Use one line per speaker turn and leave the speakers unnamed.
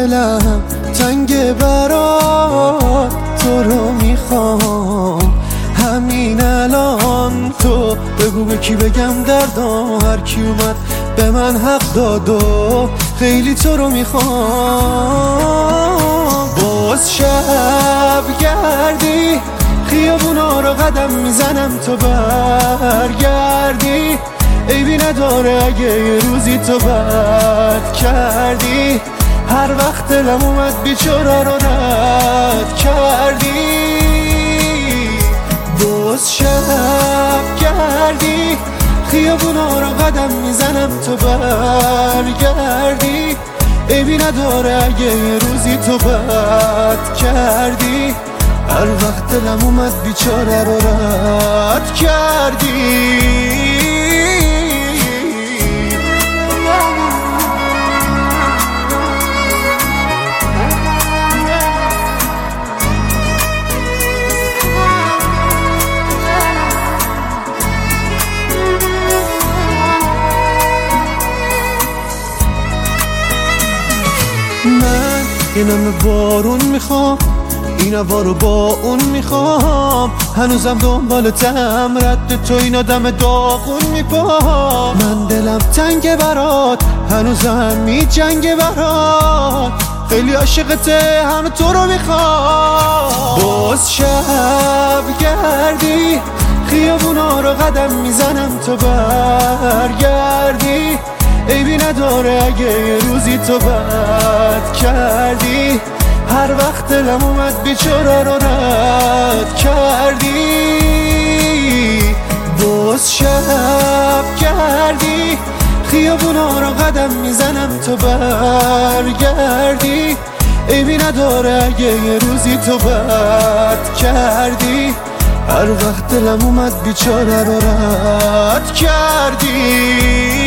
دلم تنگ برات، تو رو میخوام همین الان. تو بگو به کی بگم دردام، هر کی اومد به من حق داد و خیلی تو رو میخوام. باز شب گردی خیابونا رو قدم میزنم تو برگردی، عیبی نداره اگه یه روزی تو بد کردی. هر وقت دلم اومد بیچاره رو رد کردی. باز شب گردی خیابونا رو قدم میزنم تو برگردی، عیبی نداره اگه یه روزی تو بد کردی. هر وقت دلم اومد بیچاره رو رد کردی. من این همه بارون میخوام، این هوا رو با اون میخوام، هنوزم دنبالتم، رد تو این آدم داغون میپام. من دلم تنگ برات، هنوزم میجنگه برات، خیلی عاشقته، همه تو رو میخوام. باز شب گردی خیابونا رو قدم میزنم تو برگردی، عیبی نداره اگه یه روزی تو بد کردی. هر وقت دلم اومد بیچاره رو رد کردی. باز شب گردی خیابونا رو قدم میزنم تو برگردی، عیبی نداره اگه یه روزی تو بد کردی. هر وقت دلم اومد بیچاره رو رد کردی.